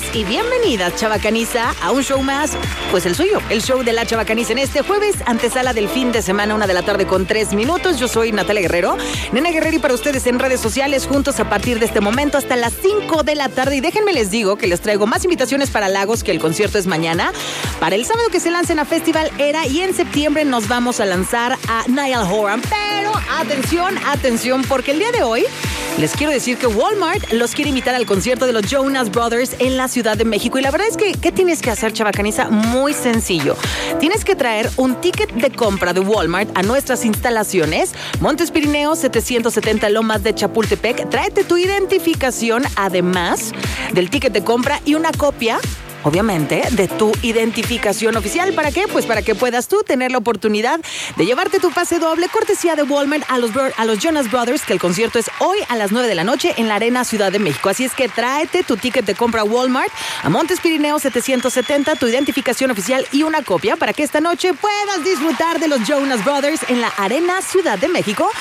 y bienvenidas, chavacaniza, a un show más, pues el suyo, el show de la chavacaniza en este jueves, antesala del fin de semana, 1:03 p.m. Yo soy Natalia Guerrero, Nena Guerrero, y para ustedes en redes sociales, juntos a partir de este momento hasta las 5 de la tarde. Y déjenme les digo que les traigo más invitaciones para Lagos, que el concierto es mañana, para el sábado que se lancen a Festival Era, y en septiembre nos vamos a lanzar a Niall Horan. Pero atención, porque el día de hoy les quiero decir que Walmart los quiere invitar al concierto de los Jonas Brothers en la Ciudad de México. Y la verdad es que, ¿qué tienes que hacer, chavacaniza? Muy sencillo. Tienes que traer un ticket de compra de Walmart a nuestras instalaciones, Montes Pirineos 770 Lomas de Chapultepec. Tráete tu identificación, además del ticket de compra, y una copia, obviamente, de tu identificación oficial. ¿Para qué? Pues para que puedas tú tener la oportunidad de llevarte tu pase doble, cortesía de Walmart, a los Jonas Brothers, que el concierto es hoy a las 9 de la noche en la Arena Ciudad de México. Así es que tráete tu ticket de compra a Walmart, a Montes Pirineos 770, tu identificación oficial y una copia para que esta noche puedas disfrutar de los Jonas Brothers en la Arena Ciudad de México.